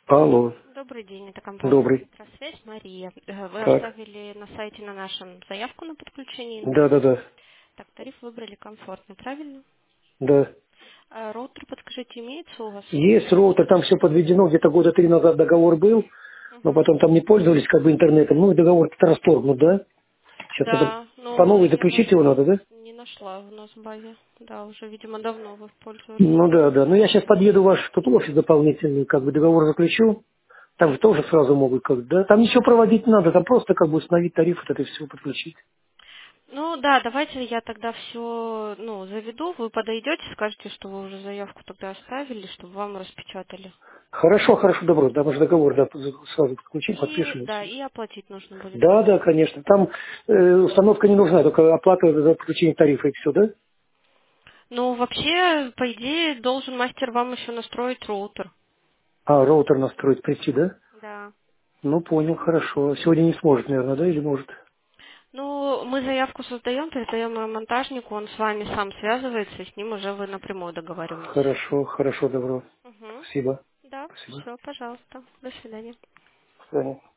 Алло, Добрый день, это компания добрый. «Электросвязь», Мария. Вы Так, оставили на сайте на нашем заявку на подключение интернета. да. Так, тариф выбрали комфортный, правильно? Да. Роутер, подскажите, имеется у вас? Есть роутер, там все подведено, где-то года 3 назад договор был, но Угу. потом там не пользовались как бы интернетом, ну и договор расторгнут, да? Сейчас надо Да, по но новой я заключить вас его надо, да? не нашла у нас в базе. Да, уже, видимо, давно вы пользовались. Ну да. Ну я сейчас подъеду в ваш тут офис дополнительный, как бы договор заключу. Там же тоже сразу могут как бы, да? Там ничего проводить не надо, там просто как бы установить тариф, вот это все подключить. Ну да, давайте я тогда все, заведу, вы подойдете, скажете, что вы уже заявку тогда оставили, чтобы вам распечатали. Хорошо, добро, там же договор, да, сразу подключить, И подпишем и да, все. и оплатить нужно будет. Да, конечно. Там установка не нужна, только оплата за подключение тарифа и все, да? Ну, вообще, по идее, должен мастер вам еще настроить роутер. А, роутер настроить прийти, да? Да. Ну, понял, хорошо. Сегодня не сможет, наверное, да, или может? Ну, мы заявку создаем, передаем ее монтажнику, он с вами сам связывается, и с ним уже вы напрямую договариваетесь. Хорошо, добро. Угу. Спасибо. Да, Спасибо. все, пожалуйста. До свидания. До свидания.